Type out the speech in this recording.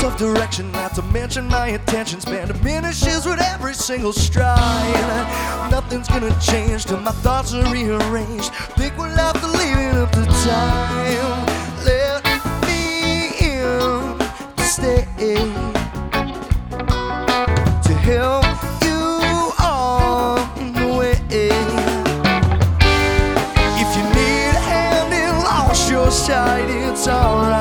of direction, not to mention my attention span diminishes with every single stride. Nothing's gonna change till my thoughts are rearranged. Think we'll have to leave it up to time. Let me in to stay, to help you on the way. If you need a hand in lost your sight, it's alright.